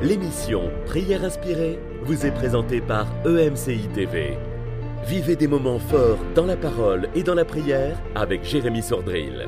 L'émission Prière inspirée vous est présentée par EMCI TV. Vivez des moments forts dans la parole et dans la prière avec Jérémy Sordrill.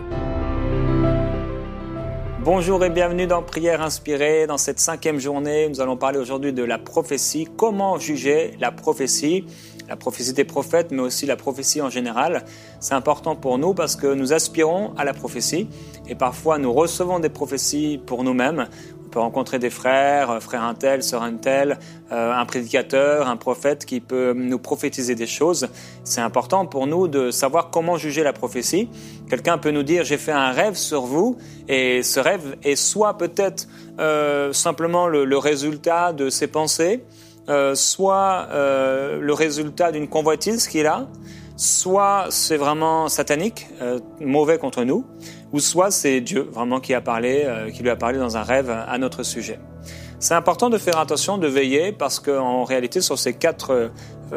Bonjour et bienvenue dans Prière inspirée. Dans cette 5e journée, nous allons parler aujourd'hui de la prophétie. Comment juger la prophétie des prophètes, mais aussi la prophétie en général. C'est important pour nous parce que nous aspirons à la prophétie et parfois nous recevons des prophéties pour nous-mêmes. On peut rencontrer des frères un tel, sœur un tel, un prédicateur, un prophète qui peut nous prophétiser des choses. C'est important pour nous de savoir comment juger la prophétie. Quelqu'un peut nous dire « j'ai fait un rêve sur vous » et ce rêve est soit peut-être simplement le résultat de ses pensées, soit le résultat d'une convoitise qu'il a, soit c'est vraiment satanique, mauvais contre nous, ou soit c'est Dieu vraiment qui lui a parlé dans un rêve à notre sujet. C'est important de faire attention, de veiller, parce qu'en réalité sur ces quatre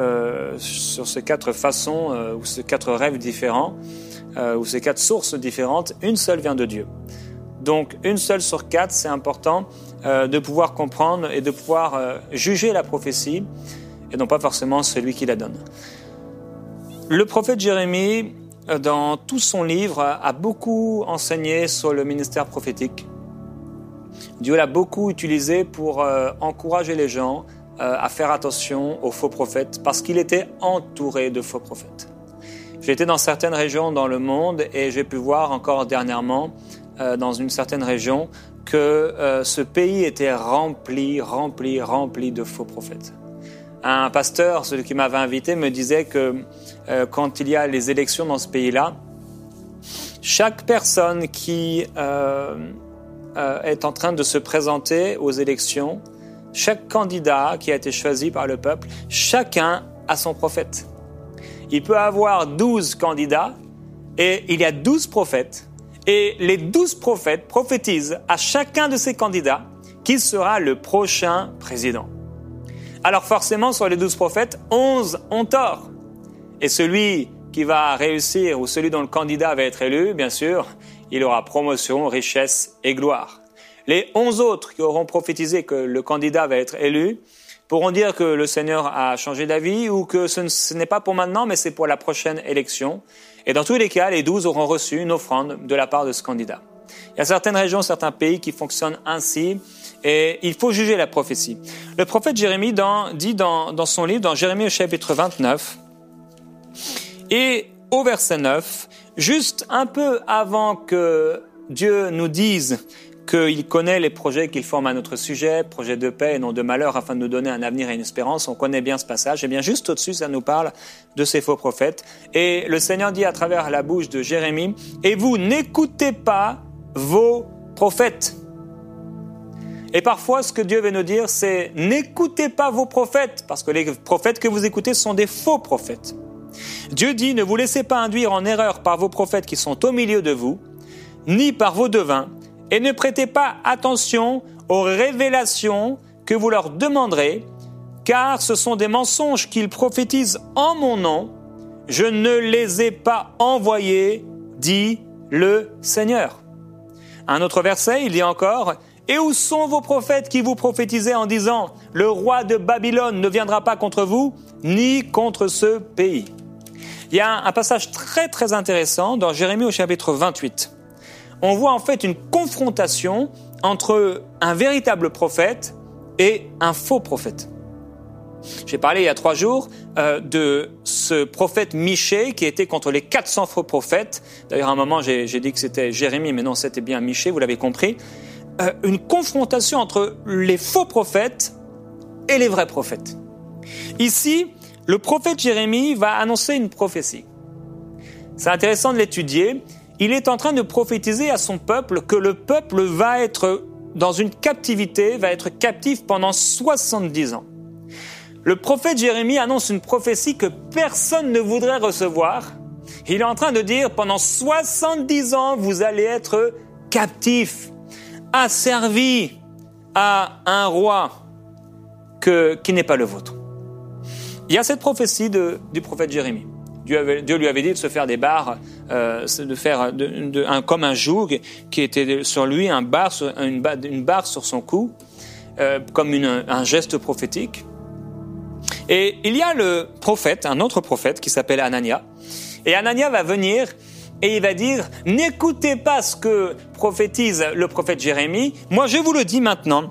façons ou ces 4 rêves différents ou ces 4 sources différentes, une seule vient de Dieu. Donc une seule sur 4, c'est important de pouvoir comprendre et de pouvoir juger la prophétie et non pas forcément celui qui la donne. Le prophète Jérémie, dans tout son livre, a beaucoup enseigné sur le ministère prophétique. Dieu l'a beaucoup utilisé pour encourager les gens à faire attention aux faux prophètes parce qu'il était entouré de faux prophètes. J'ai été dans certaines régions dans le monde et j'ai pu voir encore dernièrement dans une certaine région que ce pays était rempli de faux prophètes. Un pasteur, celui qui m'avait invité, me disait que quand il y a les élections dans ce pays-là, chaque personne qui est en train de se présenter aux élections, chaque candidat qui a été choisi par le peuple, chacun a son prophète. Il peut avoir 12 candidats et il y a 12 prophètes. Et les 12 prophètes prophétisent à chacun de ces candidats qui sera le prochain président. Alors forcément, sur les 12 prophètes, 11 ont tort. Et celui qui va réussir ou celui dont le candidat va être élu, bien sûr, il aura promotion, richesse et gloire. Les 11 autres qui auront prophétisé que le candidat va être élu pourront dire que le Seigneur a changé d'avis ou que ce n'est pas pour maintenant, mais c'est pour la prochaine élection. Et dans tous les cas, les 12 auront reçu une offrande de la part de ce candidat. Il y a certaines régions, certains pays qui fonctionnent ainsi et il faut juger la prophétie. Le prophète Jérémie dit dans son livre, dans Jérémie au chapitre 29 et au verset 9, juste un peu avant que Dieu nous dise qu'il connaît les projets qu'il forme à notre sujet, projets de paix et non de malheur, afin de nous donner un avenir et une espérance. On connaît bien ce passage. Et bien juste au-dessus, ça nous parle de ces faux prophètes. Et le Seigneur dit à travers la bouche de Jérémie, « Et vous n'écoutez pas vos prophètes. » Et parfois, ce que Dieu veut nous dire, c'est « N'écoutez pas vos prophètes, parce que les prophètes que vous écoutez sont des faux prophètes. » Dieu dit « Ne vous laissez pas induire en erreur par vos prophètes qui sont au milieu de vous, ni par vos devins, et ne prêtez pas attention aux révélations que vous leur demanderez, car ce sont des mensonges qu'ils prophétisent en mon nom. Je ne les ai pas envoyés, dit le Seigneur. » Un autre verset, il dit encore « Et où sont vos prophètes qui vous prophétisaient en disant « Le roi de Babylone ne viendra pas contre vous, ni contre ce pays ?» Il y a un passage très très intéressant dans Jérémie au chapitre 28. On voit en fait une confrontation entre un véritable prophète et un faux prophète. J'ai parlé il y a 3 jours de ce prophète Michée qui était contre les 400 faux prophètes. D'ailleurs, à un moment, j'ai dit que c'était Jérémie, mais non, c'était bien Michée, vous l'avez compris. Une confrontation entre les faux prophètes et les vrais prophètes. Ici, le prophète Jérémie va annoncer une prophétie. C'est intéressant de l'étudier. Il est en train de prophétiser à son peuple que le peuple va être dans une captivité, va être captif pendant 70 ans. Le prophète Jérémie annonce une prophétie que personne ne voudrait recevoir. Il est en train de dire, pendant 70 ans, vous allez être captifs, asservis à un roi qui n'est pas le vôtre. Il y a cette prophétie du prophète Jérémie. Dieu lui avait dit de se faire des barres, de faire comme un joug qui était sur lui, une barre sur son cou. comme un geste prophétique. Et il y a le prophète, un autre prophète qui s'appelle Anania. Et Anania va venir et il va dire, n'écoutez pas ce que prophétise le prophète Jérémie. Moi, je vous le dis maintenant.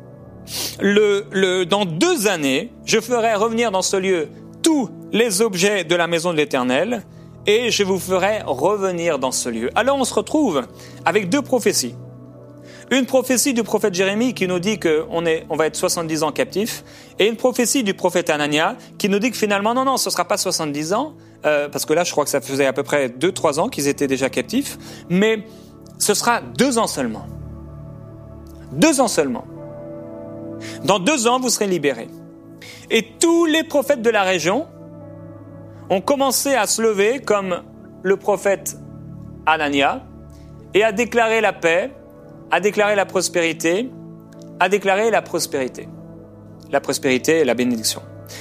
Dans 2 années, je ferai revenir dans ce lieu tous les objets de la maison de l'Éternel et je vous ferai revenir dans ce lieu. Alors, on se retrouve avec 2 prophéties. Une prophétie du prophète Jérémie qui nous dit qu'on va être 70 ans captifs et une prophétie du prophète Anania qui nous dit que finalement, non, ce ne sera pas 70 ans, parce que là, je crois que ça faisait à peu près 2-3 ans qu'ils étaient déjà captifs, mais ce sera 2 ans seulement. 2 ans seulement. Dans 2 ans, vous serez libérés. Et tous les prophètes de la région ont commencé à se lever comme le prophète Anania et à déclarer la paix, à déclarer la prospérité, à déclarer la prospérité. La prospérité et la bénédiction.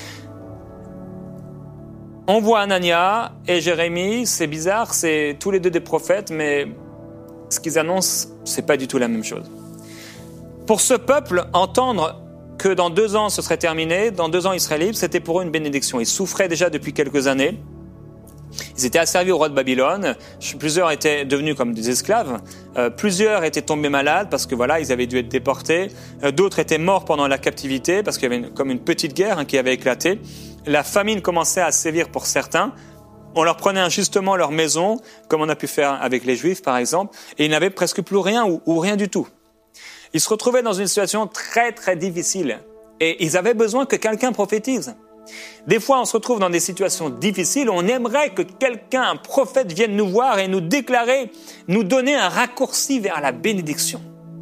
On voit Anania et Jérémie, c'est bizarre, c'est tous les 2 des prophètes, mais ce qu'ils annoncent, c'est pas du tout la même chose. Pour ce peuple, entendre que dans 2 ans ce serait terminé, dans 2 ans ils seraient libres, c'était pour eux une bénédiction. Ils souffraient déjà depuis quelques années. Ils étaient asservis au roi de Babylone. Plusieurs étaient devenus comme des esclaves. Plusieurs étaient tombés malades parce que voilà, ils avaient dû être déportés. D'autres étaient morts pendant la captivité parce qu'il y avait comme une petite guerre qui avait éclaté. La famine commençait à sévir pour certains. On leur prenait injustement leur maison, comme on a pu faire avec les Juifs par exemple, et ils n'avaient presque plus rien ou rien du tout. Ils se retrouvaient dans une situation très très difficile et ils avaient besoin que quelqu'un prophétise. Des fois, on se retrouve dans des situations difficiles où on aimerait que quelqu'un, un prophète, vienne nous voir et nous déclarer, nous donner un raccourci vers la bénédiction.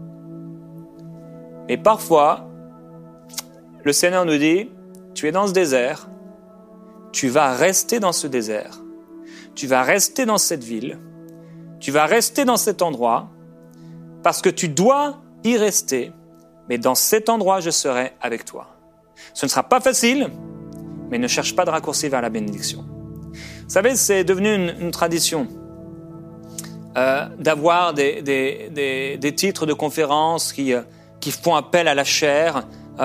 Mais parfois, le Seigneur nous dit, tu es dans ce désert, tu vas rester dans ce désert, tu vas rester dans cette ville, tu vas rester dans cet endroit, parce que tu dois y rester, mais dans cet endroit, je serai avec toi. Ce ne sera pas facile, mais ne cherche pas de raccourci vers la bénédiction. Vous savez, c'est devenu une tradition d'avoir des titres de conférences qui font appel à la chair.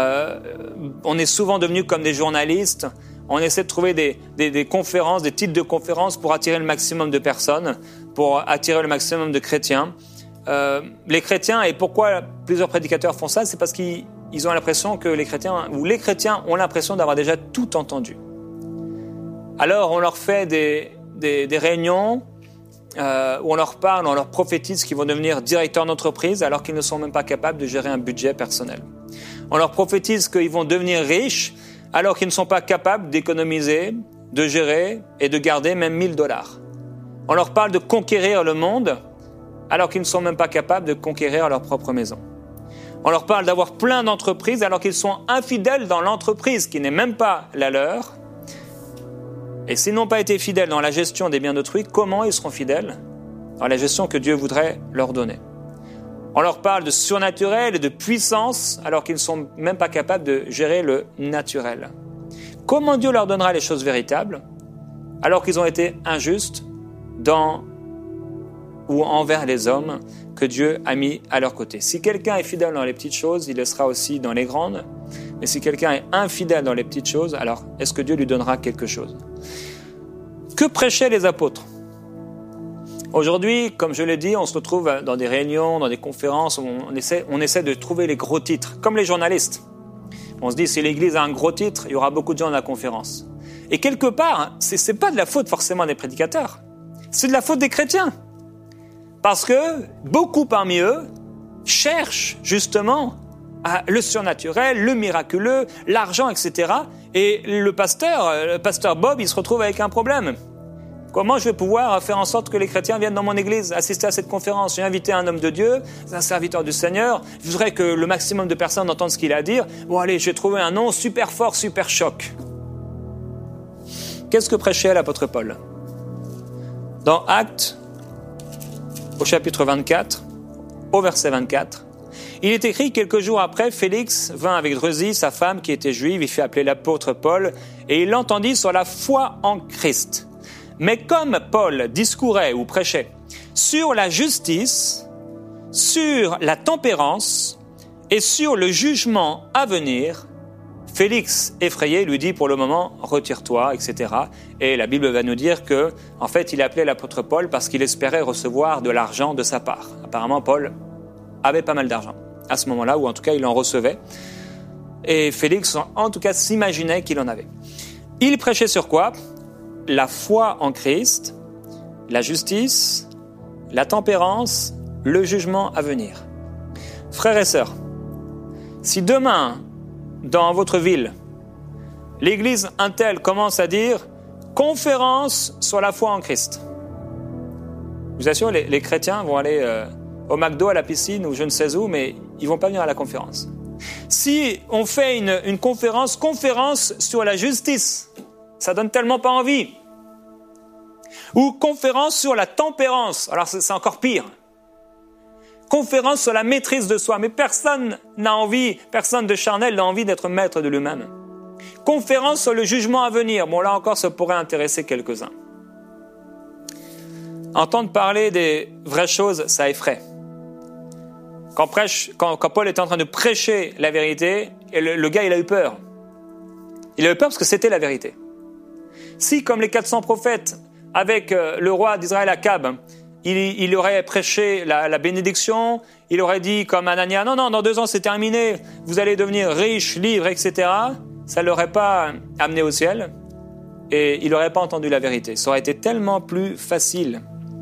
On est souvent devenus comme des journalistes. On essaie de trouver des conférences, des titres de conférences pour attirer le maximum de personnes, pour attirer le maximum de chrétiens. Les chrétiens, et pourquoi plusieurs prédicateurs font ça, c'est parce qu'ils ont l'impression que les chrétiens ont l'impression d'avoir déjà tout entendu. Alors on leur fait des réunions où on leur parle, on leur prophétise qu'ils vont devenir directeurs d'entreprise alors qu'ils ne sont même pas capables de gérer un budget personnel. On leur prophétise qu'ils vont devenir riches alors qu'ils ne sont pas capables d'économiser, de gérer et de garder même $1000. On leur parle de conquérir le monde alors qu'ils ne sont même pas capables de conquérir leur propre maison. On leur parle d'avoir plein d'entreprises alors qu'ils sont infidèles dans l'entreprise qui n'est même pas la leur. Et s'ils n'ont pas été fidèles dans la gestion des biens d'autrui, comment ils seront fidèles dans la gestion que Dieu voudrait leur donner? On leur parle de surnaturel et de puissance alors qu'ils ne sont même pas capables de gérer le naturel. Comment Dieu leur donnera les choses véritables alors qu'ils ont été injustes dans ou envers les hommes que Dieu a mis à leur côté? Si quelqu'un est fidèle dans les petites choses, il le sera aussi dans les grandes. Mais si quelqu'un est infidèle dans les petites choses, alors est-ce que Dieu lui donnera quelque chose? Que prêchaient les apôtres? Aujourd'hui, comme je l'ai dit, on se retrouve dans des réunions, dans des conférences, où on essaie de trouver les gros titres, comme les journalistes. On se dit, si l'Église a un gros titre, il y aura beaucoup de gens dans la conférence. Et quelque part, c'est pas de la faute forcément des prédicateurs, c'est de la faute des chrétiens. Parce que beaucoup parmi eux cherchent justement le surnaturel, le miraculeux, l'argent, etc. Et le pasteur Bob, il se retrouve avec un problème. Comment je vais pouvoir faire en sorte que les chrétiens viennent dans mon église, assister à cette conférence? J'ai invité un homme de Dieu, un serviteur du Seigneur. Je voudrais que le maximum de personnes entendent ce qu'il a à dire. Bon allez, j'ai trouvé un nom super fort, super choc. Qu'est-ce que prêchait l'apôtre Paul? Dans Actes, au chapitre 24, au verset 24, il est écrit: quelques jours après, Félix vint avec Drusille, sa femme qui était juive, il fit appeler l'apôtre Paul, et il l'entendit sur la foi en Christ. Mais comme Paul discourait ou prêchait sur la justice, sur la tempérance Et sur le jugement à venir, Félix, effrayé, lui dit pour le moment, retire-toi, etc. Et la Bible va nous dire que, en fait, il appelait l'apôtre Paul parce qu'il espérait recevoir de l'argent de sa part. Apparemment, Paul avait pas mal d'argent à ce moment-là, ou en tout cas, il en recevait. Et Félix, en tout cas, s'imaginait qu'il en avait. Il prêchait sur quoi? La foi en Christ, la justice, la tempérance, le jugement à venir. Frères et sœurs, si demain, dans votre ville, l'église un tel commence à dire « conférence sur la foi en Christ », je vous assure, les chrétiens vont aller au McDo, à la piscine ou je ne sais où, mais ils ne vont pas venir à la conférence. Si on fait une conférence sur la justice, ça donne tellement pas envie. Ou conférence sur la tempérance, alors c'est encore pire. Conférence sur la maîtrise de soi, mais personne n'a envie, personne de charnel n'a envie d'être maître de lui-même. Conférence sur le jugement à venir, bon là encore ça pourrait intéresser quelques-uns. Entendre parler des vraies choses, ça effraie. Quand Paul était en train de prêcher la vérité, et le gars il a eu peur. Il a eu peur parce que c'était la vérité. Si comme les 400 prophètes, avec le roi d'Israël Akab, il aurait prêché la bénédiction, il aurait dit comme Anania, non, dans 2 ans c'est terminé, vous allez devenir riche, libre, etc. Ça ne l'aurait pas amené au ciel et il n'aurait pas entendu la vérité. Ça aurait été tellement plus facile.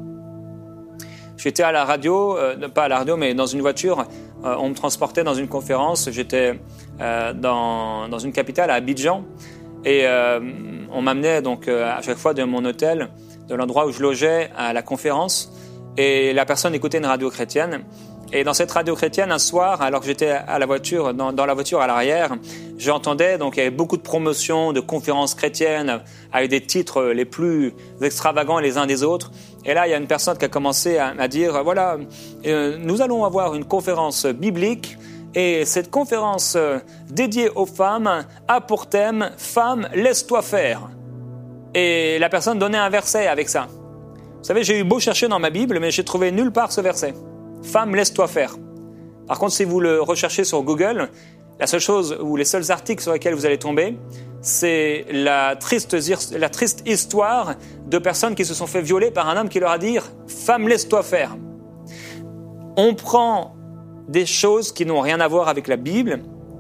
J'étais à la radio, pas à la radio, mais dans une voiture, on me transportait dans une conférence, j'étais dans une capitale, à Abidjan, et on m'amenait donc à chaque fois de mon hôtel, de l'endroit où je logeais à la conférence, et la personne écoutait une radio chrétienne. Et dans cette radio chrétienne, un soir, alors que j'étais à la voiture, dans la voiture à l'arrière, j'entendais, donc il y avait beaucoup de promotions, de conférences chrétiennes, avec des titres les plus extravagants les uns des autres. Et là, il y a une personne qui a commencé à dire, voilà, nous allons avoir une conférence biblique, et cette conférence dédiée aux femmes a pour thème « Femme, laisse-toi faire ». Et la personne donnait un verset avec ça. Vous savez, j'ai eu beau chercher dans ma Bible, mais j'ai trouvé nulle part ce verset. Femme, laisse-toi faire. Par contre, si vous le recherchez sur Google, la seule chose ou les seuls articles sur lesquels vous allez tomber, c'est la triste histoire de personnes qui se sont fait violer par un homme qui leur a dit « Femme, laisse-toi faire ». On prend des choses qui n'ont rien à voir avec la Bible,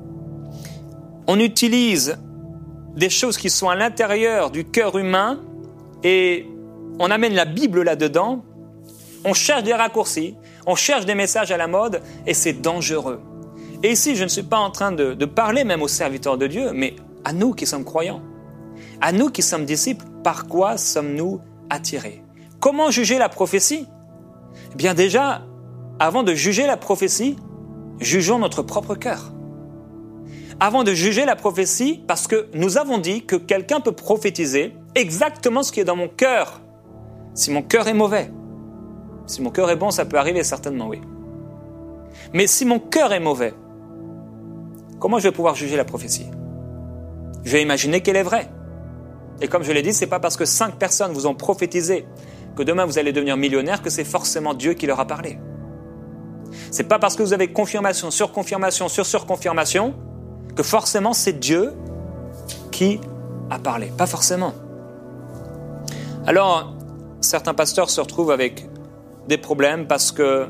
on utilise des choses qui sont à l'intérieur du cœur humain et on amène la Bible là-dedans, on cherche des raccourcis, on cherche des messages à la mode et c'est dangereux. Et ici, je ne suis pas en train de parler même aux serviteurs de Dieu, mais à nous qui sommes croyants, à nous qui sommes disciples, par quoi sommes-nous attirés? Comment juger la prophétie? Eh bien déjà, avant de juger la prophétie, jugeons notre propre cœur. Avant de juger la prophétie, parce que nous avons dit que quelqu'un peut prophétiser exactement ce qui est dans mon cœur. Si mon cœur est mauvais, si mon cœur est bon, ça peut arriver certainement, oui. Mais si mon cœur est mauvais, comment je vais pouvoir juger la prophétie? Je vais imaginer qu'elle est vraie. Et comme je l'ai dit, c'est pas parce que 5 personnes vous ont prophétisé que demain vous allez devenir millionnaire que c'est forcément Dieu qui leur a parlé. C'est pas parce que vous avez confirmation sur confirmation sur surconfirmation que forcément c'est Dieu qui a parlé. Pas forcément. Alors, certains pasteurs se retrouvent avec des problèmes parce que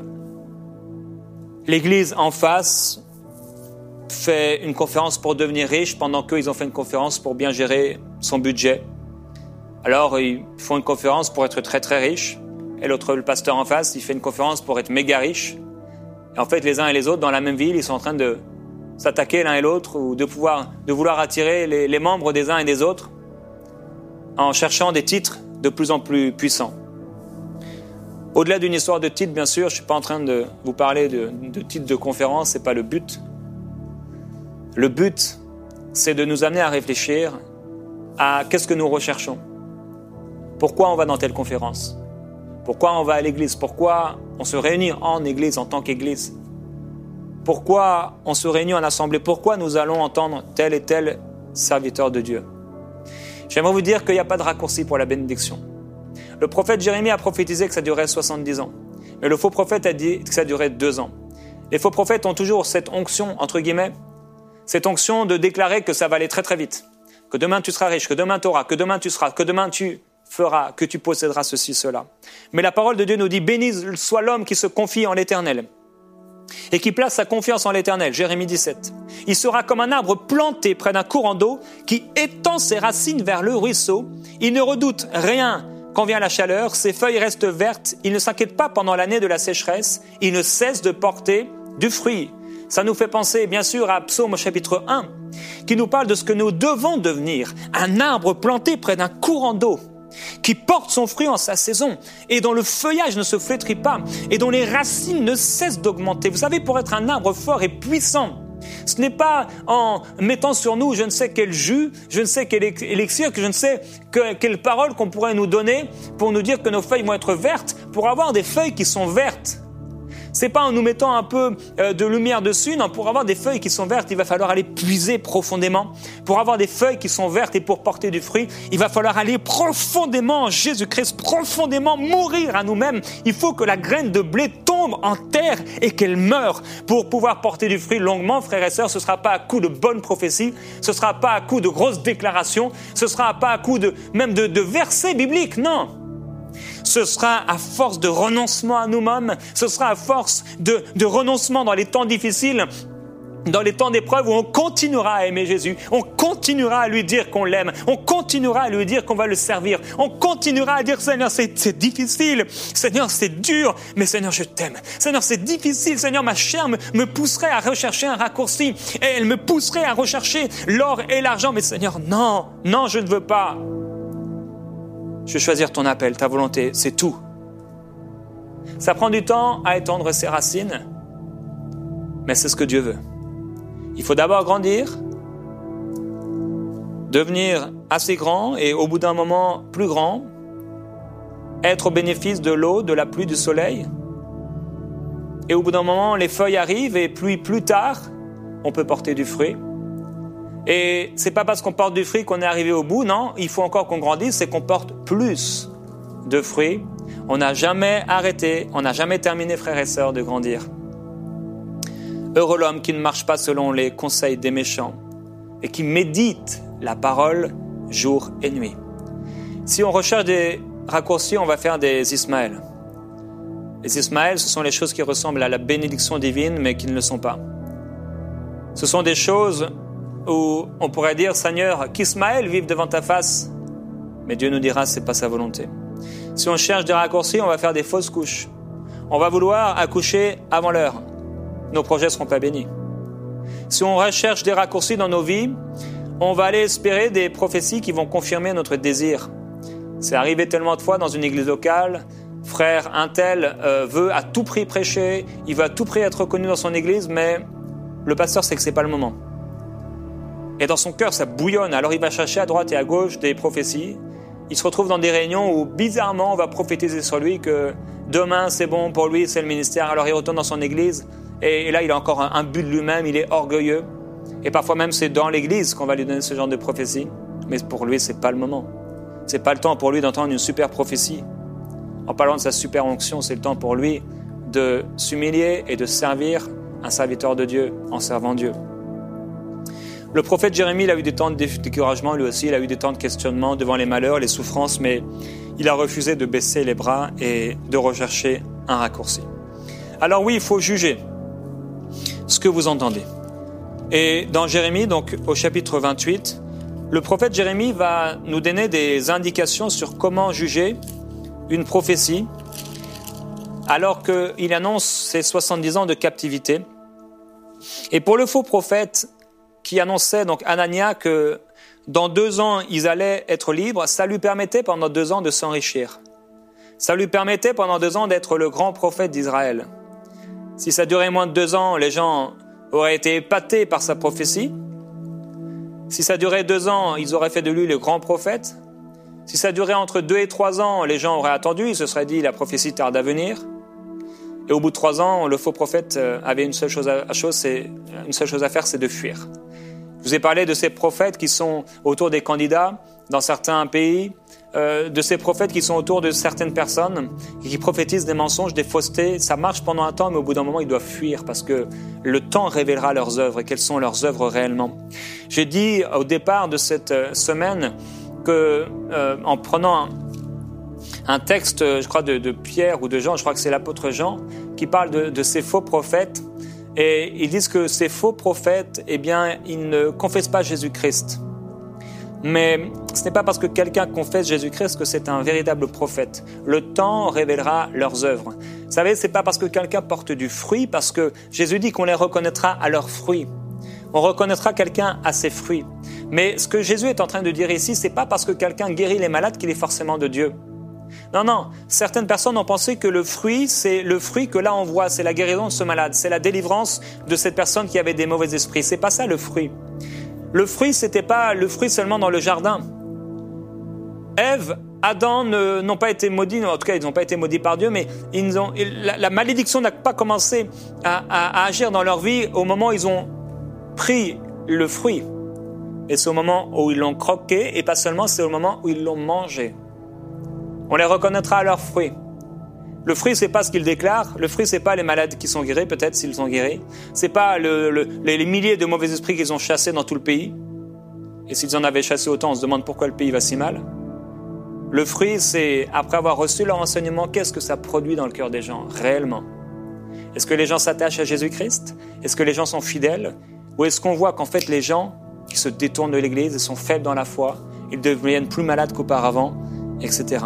l'église en face fait une conférence pour devenir riche pendant qu'ils ont fait une conférence pour bien gérer son budget. Alors, ils font une conférence pour être très très riche et le pasteur en face, il fait une conférence pour être méga riche. Et en fait, les uns et les autres, dans la même ville, ils sont en train de s'attaquer l'un et l'autre ou de vouloir attirer les membres des uns et des autres en cherchant des titres de plus en plus puissants. Au-delà d'une histoire de titre, bien sûr, je ne suis pas en train de vous parler de titres de conférence, ce n'est pas le but. Le but, c'est de nous amener à réfléchir à qu'est-ce que nous recherchons. Pourquoi on va dans telle conférence? Pourquoi on va à l'église? Pourquoi on se réunit en église en tant qu'église? Pourquoi on se réunit en assemblée? Pourquoi nous allons entendre tel et tel serviteur de Dieu? J'aimerais vous dire qu'il n'y a pas de raccourci pour la bénédiction. Le prophète Jérémie a prophétisé que ça durait 70 ans. Mais le faux prophète a dit que ça durait 2 ans. Les faux prophètes ont toujours cette onction, entre guillemets, cette onction de déclarer que ça va aller très très vite, que demain tu seras riche, que demain tu auras, que demain tu seras, que demain tu feras, que tu posséderas ceci, cela. Mais la parole de Dieu nous dit, béni soit l'homme qui se confie en l'Éternel et qui place sa confiance en l'Éternel. Jérémie 17. Il sera comme un arbre planté près d'un courant d'eau qui étend ses racines vers le ruisseau. Il ne redoute rien quand vient la chaleur, ses feuilles restent vertes, il ne s'inquiète pas pendant l'année de la sécheresse, il ne cesse de porter du fruit. Ça nous fait penser bien sûr à Psaume chapitre 1, qui nous parle de ce que nous devons devenir, un arbre planté près d'un courant d'eau, qui porte son fruit en sa saison, et dont le feuillage ne se flétrit pas, et dont les racines ne cessent d'augmenter. Vous savez, pour être un arbre fort et puissant, ce n'est pas en mettant sur nous je ne sais quel jus, je ne sais quel élixir, que je ne sais quelle parole qu'on pourrait nous donner pour nous dire que nos feuilles vont être vertes, pour avoir des feuilles qui sont vertes. C'est pas en nous mettant un peu de lumière dessus, non, pour avoir des feuilles qui sont vertes, il va falloir aller puiser profondément. Pour avoir des feuilles qui sont vertes et pour porter du fruit, il va falloir aller profondément en Jésus-Christ, profondément mourir à nous-mêmes. Il faut que la graine de blé tombe en terre et qu'elle meure pour pouvoir porter du fruit longuement, frères et sœurs. Ce sera pas à coup de bonnes prophéties, ce sera pas à coup de grosses déclarations, ce sera pas à coup de versets bibliques, non. Ce sera à force de renoncement à nous-mêmes, ce sera à force de renoncement dans les temps difficiles, dans les temps d'épreuve où on continuera à aimer Jésus, on continuera à lui dire qu'on l'aime, on continuera à lui dire qu'on va le servir, on continuera à dire Seigneur c'est difficile, Seigneur c'est dur, mais Seigneur je t'aime, Seigneur c'est difficile, Seigneur ma chair me pousserait à rechercher un raccourci et elle me pousserait à rechercher l'or et l'argent, mais Seigneur non je ne veux pas. Je vais choisir ton appel, ta volonté, c'est tout. Ça prend du temps à étendre ses racines, mais c'est ce que Dieu veut. Il faut d'abord grandir, devenir assez grand et au bout d'un moment plus grand, être au bénéfice de l'eau, de la pluie, du soleil. Et au bout d'un moment, les feuilles arrivent et plus tard, on peut porter du fruit. Et c'est pas parce qu'on porte du fruit qu'on est arrivé au bout, non, il faut encore qu'on grandisse, c'est qu'on porte plus de fruits. On n'a jamais arrêté, on n'a jamais terminé, frères et sœurs, de grandir. Heureux l'homme qui ne marche pas selon les conseils des méchants et qui médite la parole jour et nuit. Si on recherche des raccourcis, on va faire des Ismaël. Les Ismaël, ce sont les choses qui ressemblent à la bénédiction divine, mais qui ne le sont pas. Ce sont des choses où on pourrait dire, Seigneur, qu'Ismaël vive devant ta face, mais Dieu nous dira, c'est pas sa volonté. Si on cherche des raccourcis, on va faire des fausses couches. On va vouloir accoucher avant l'heure. Nos projets ne seront pas bénis. Si on recherche des raccourcis dans nos vies, on va aller espérer des prophéties qui vont confirmer notre désir. C'est arrivé tellement de fois dans une église locale, frère un tel veut à tout prix prêcher, il veut à tout prix être reconnu dans son église, mais le pasteur sait que c'est pas le moment. Et dans son cœur, ça bouillonne. Alors il va chercher à droite et à gauche des prophéties. Il se retrouve dans des réunions où, bizarrement, on va prophétiser sur lui que demain, c'est bon pour lui, c'est le ministère. Alors il retourne dans son église et là, il a encore un but de lui-même, il est orgueilleux. Et parfois même, c'est dans l'église qu'on va lui donner ce genre de prophétie. Mais pour lui, c'est pas le moment. C'est pas le temps pour lui d'entendre une super prophétie. En parlant de sa super onction, c'est le temps pour lui de s'humilier et de servir un serviteur de Dieu en servant Dieu. Le prophète Jérémie, il a eu des temps de découragement, lui aussi, il a eu des temps de questionnement devant les malheurs, les souffrances, mais il a refusé de baisser les bras et de rechercher un raccourci. Alors oui, il faut juger ce que vous entendez. Et dans Jérémie, donc au chapitre 28, le prophète Jérémie va nous donner des indications sur comment juger une prophétie alors qu'il annonce ses 70 ans de captivité. Et pour le faux prophète qui annonçait, donc Anania, que dans 2 ans, ils allaient être libres, ça lui permettait pendant 2 ans de s'enrichir. Ça lui permettait pendant 2 ans d'être le grand prophète d'Israël. Si ça durait moins de 2 ans, les gens auraient été épatés par sa prophétie. Si ça durait 2 ans, ils auraient fait de lui le grand prophète. Si ça durait entre 2 et 3 ans, les gens auraient attendu, ils se seraient dit, la prophétie tarde à venir. Et au bout de 3 ans, le faux prophète avait une seule chose à faire, c'est de fuir. Je vous ai parlé de ces prophètes qui sont autour des candidats dans certains pays, de ces prophètes qui sont autour de certaines personnes et qui prophétisent des mensonges, des faussetés. Ça marche pendant un temps, mais au bout d'un moment, ils doivent fuir parce que le temps révélera leurs œuvres et quelles sont leurs œuvres réellement. J'ai dit au départ de cette semaine que en prenant un texte, je crois, de Pierre ou de Jean, je crois que c'est l'apôtre Jean, qui parle de ces faux prophètes. Et ils disent que ces faux prophètes, eh bien, ils ne confessent pas Jésus-Christ. Mais ce n'est pas parce que quelqu'un confesse Jésus-Christ que c'est un véritable prophète. Le temps révélera leurs œuvres. Vous savez, c'est pas parce que quelqu'un porte du fruit, parce que Jésus dit qu'on les reconnaîtra à leurs fruits. On reconnaîtra quelqu'un à ses fruits. Mais ce que Jésus est en train de dire ici, c'est pas parce que quelqu'un guérit les malades qu'il est forcément de Dieu. Non, certaines personnes ont pensé que le fruit, c'est le fruit que là on voit, c'est la guérison de ce malade, c'est la délivrance de cette personne qui avait des mauvais esprits. C'est pas ça le fruit. Le fruit, c'était pas le fruit seulement dans le jardin. Ève, Adam n'ont pas été maudits, en tout cas ils n'ont pas été maudits par Dieu, mais la malédiction n'a pas commencé à agir dans leur vie au moment où ils ont pris le fruit. Et c'est au moment où ils l'ont croqué, et pas seulement, c'est au moment où ils l'ont mangé. On les reconnaîtra à leurs fruits. Le fruit, c'est pas ce qu'ils déclarent. Le fruit, c'est pas les malades qui sont guéris, peut-être s'ils sont guéris. C'est pas les milliers de mauvais esprits qu'ils ont chassés dans tout le pays. Et s'ils en avaient chassé autant, on se demande pourquoi le pays va si mal. Le fruit, c'est, après avoir reçu leur enseignement, qu'est-ce que ça produit dans le cœur des gens, réellement? Est-ce que les gens s'attachent à Jésus-Christ? Est-ce que les gens sont fidèles? Ou est-ce qu'on voit qu'en fait, les gens qui se détournent de l'Église, ils sont faibles dans la foi, ils deviennent plus malades qu'auparavant, etc.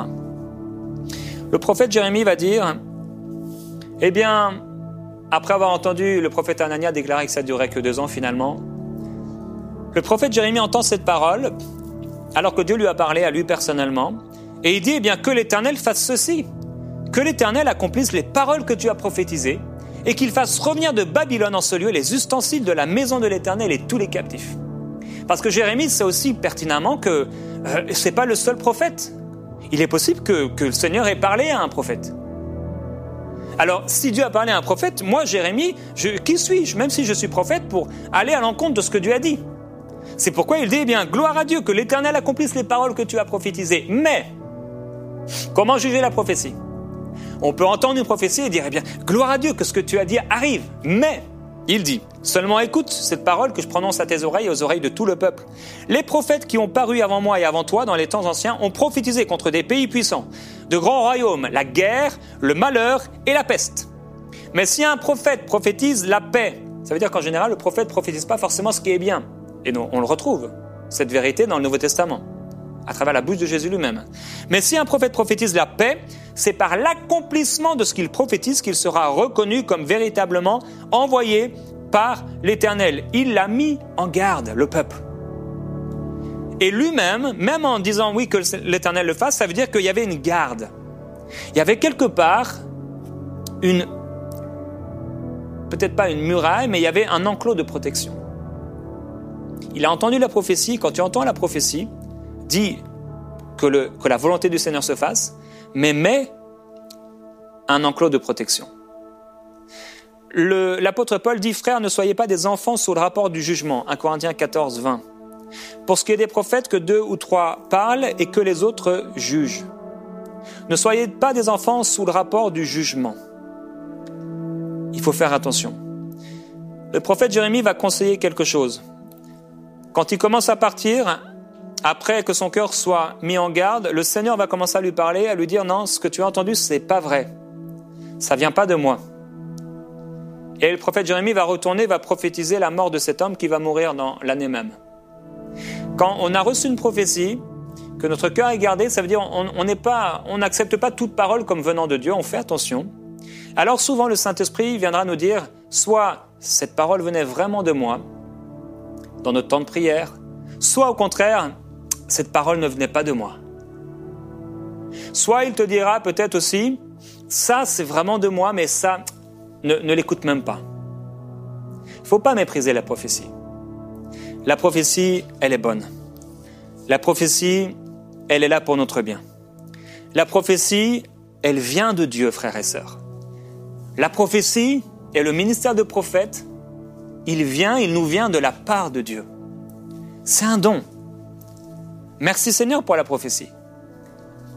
Le prophète Jérémie va dire, eh bien, après avoir entendu le prophète Anania déclarer que ça ne durait que 2 ans finalement, le prophète Jérémie entend cette parole, alors que Dieu lui a parlé à lui personnellement, et il dit, eh bien, que l'Éternel fasse ceci, que l'Éternel accomplisse les paroles que tu as prophétisées, et qu'il fasse revenir de Babylone en ce lieu les ustensiles de la maison de l'Éternel et tous les captifs. Parce que Jérémie sait aussi pertinemment que c'est pas le seul prophète. Il est possible que le Seigneur ait parlé à un prophète. Alors, si Dieu a parlé à un prophète, moi, Jérémie, qui suis-je, même si je suis prophète, pour aller à l'encontre de ce que Dieu a dit? C'est pourquoi il dit, eh bien, gloire à Dieu, que l'Éternel accomplisse les paroles que tu as prophétisées. Mais, comment juger la prophétie? On peut entendre une prophétie et dire, eh bien, gloire à Dieu, que ce que tu as dit arrive. Mais, il dit, seulement écoute cette parole que je prononce à tes oreilles et aux oreilles de tout le peuple. Les prophètes qui ont paru avant moi et avant toi dans les temps anciens ont prophétisé contre des pays puissants, de grands royaumes, la guerre, le malheur et la peste. Mais si un prophète prophétise la paix, ça veut dire qu'en général, le prophète ne prophétise pas forcément ce qui est bien. Et non, on le retrouve, cette vérité dans le Nouveau Testament, à travers la bouche de Jésus lui-même. Mais si un prophète prophétise la paix, c'est par l'accomplissement de ce qu'il prophétise qu'il sera reconnu comme véritablement envoyé par l'Éternel. Il l'a mis en garde, le peuple. Et lui-même, même en disant oui que l'Éternel le fasse, ça veut dire qu'il y avait une garde. Il y avait quelque part peut-être pas une muraille, mais il y avait un enclos de protection. Il a entendu la prophétie. Quand tu entends la prophétie, dis que la volonté du Seigneur se fasse, mais mets un enclos de protection. L'apôtre Paul dit, frères, ne soyez pas des enfants sous le rapport du jugement. 1 Corinthiens 14, 20. Pour ce qui est des prophètes, que 2 ou 3 parlent et que les autres jugent. Ne soyez pas des enfants sous le rapport du jugement. Il faut faire attention. Le prophète Jérémie va conseiller quelque chose. Quand il commence à partir, après que son cœur soit mis en garde, le Seigneur va commencer à lui parler, à lui dire, non, ce que tu as entendu, c'est pas vrai. Ça vient pas de moi. Et le prophète Jérémie va retourner, va prophétiser la mort de cet homme qui va mourir dans l'année même. Quand on a reçu une prophétie, que notre cœur est gardé, ça veut dire on n'accepte pas toute parole comme venant de Dieu, on fait attention. Alors souvent le Saint-Esprit viendra nous dire, soit cette parole venait vraiment de moi, dans notre temps de prière, soit au contraire, cette parole ne venait pas de moi. Soit il te dira peut-être aussi, ça c'est vraiment de moi, mais ça, ne l'écoute même pas. Il ne faut pas mépriser la prophétie. La prophétie, elle est bonne. La prophétie, elle est là pour notre bien. La prophétie, elle vient de Dieu, frères et sœurs. La prophétie et le ministère de prophète, il nous vient de la part de Dieu. C'est un don. Merci Seigneur pour la prophétie.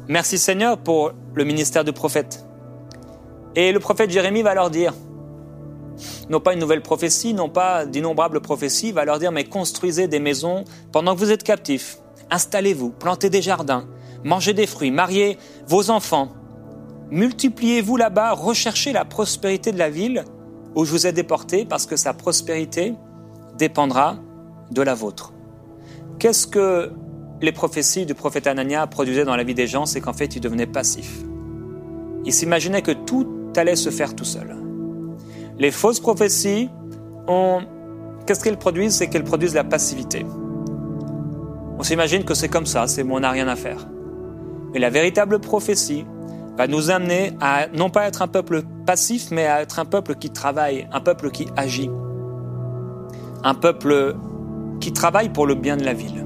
merci Seigneur pour le ministère de prophète. Et le prophète Jérémie va leur dire, non pas une nouvelle prophétie, non pas d'innombrables prophéties, il va leur dire, mais construisez des maisons pendant que vous êtes captifs. Installez-vous, plantez des jardins, mangez des fruits, mariez vos enfants. Multipliez-vous là-bas, recherchez la prospérité de la ville où je vous ai déportés, parce que sa prospérité dépendra de la vôtre. Qu'est-ce que les prophéties du prophète Anania produisaient dans la vie des gens? C'est qu'en fait, ils devenaient passifs. Ils s'imaginaient que tout allait se faire tout seul. Les fausses prophéties, qu'est-ce qu'elles produisent? C'est qu'elles produisent la passivité. On s'imagine que c'est comme ça, c'est bon, on n'a rien à faire. Mais la véritable prophétie va nous amener à non pas être un peuple passif, mais à être un peuple qui travaille, un peuple qui agit, un peuple qui travaille pour le bien de la ville.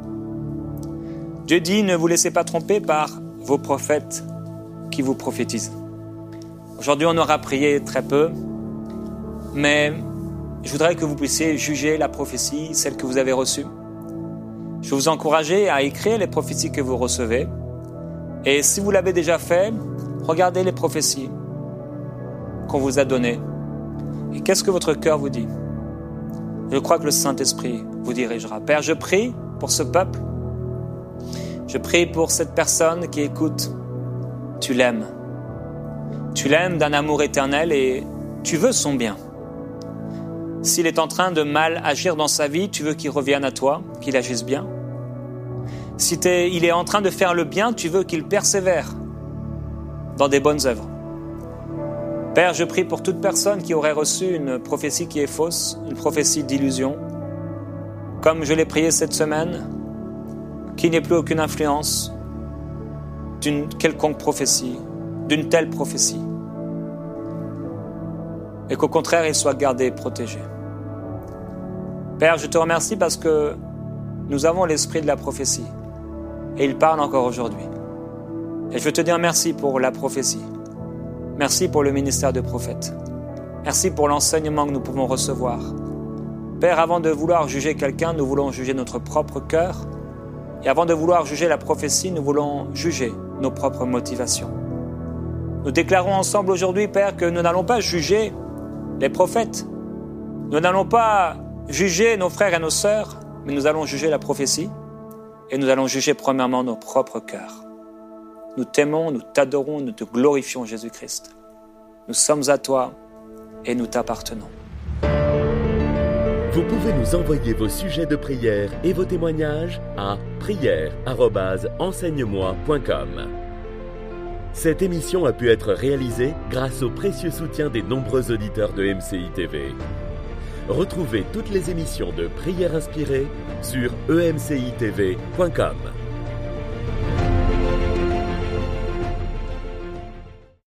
Dieu dit, ne vous laissez pas tromper par vos prophètes qui vous prophétisent. Aujourd'hui, on aura prié très peu, mais je voudrais que vous puissiez juger la prophétie, celle que vous avez reçue. Je vais vous encourager à écrire les prophéties que vous recevez. Et si vous l'avez déjà fait, regardez les prophéties qu'on vous a données. Et qu'est-ce que votre cœur vous dit? Je crois que le Saint-Esprit vous dirigera. Père, je prie pour ce peuple. Je prie pour cette personne qui écoute. Tu l'aimes. Tu l'aimes d'un amour éternel et tu veux son bien. S'il est en train de mal agir dans sa vie, tu veux qu'il revienne à toi, qu'il agisse bien. Si il est en train de faire le bien, tu veux qu'il persévère dans des bonnes œuvres. Père, je prie pour toute personne qui aurait reçu une prophétie qui est fausse, une prophétie d'illusion, comme je l'ai prié cette semaine, qu'il n'y ait plus aucune influence d'une quelconque prophétie, d'une telle prophétie, et qu'au contraire, il soit gardé et protégé. Père, je te remercie parce que nous avons l'esprit de la prophétie, et il parle encore aujourd'hui. Et je veux te dire merci pour la prophétie. Merci pour le ministère de prophète. Merci pour l'enseignement que nous pouvons recevoir. Père, avant de vouloir juger quelqu'un, nous voulons juger notre propre cœur. Et avant de vouloir juger la prophétie, nous voulons juger nos propres motivations. Nous déclarons ensemble aujourd'hui, Père, que nous n'allons pas juger les prophètes. Nous n'allons pas juger nos frères et nos sœurs, mais nous allons juger la prophétie. Et nous allons juger premièrement nos propres cœurs. Nous t'aimons, nous t'adorons, nous te glorifions, Jésus-Christ. Nous sommes à toi et nous t'appartenons. Vous pouvez nous envoyer vos sujets de prière et vos témoignages à prière@enseigne-moi.com. Cette émission a pu être réalisée grâce au précieux soutien des nombreux auditeurs de MCI TV. Retrouvez toutes les émissions de Prière Inspirée sur emcitv.com.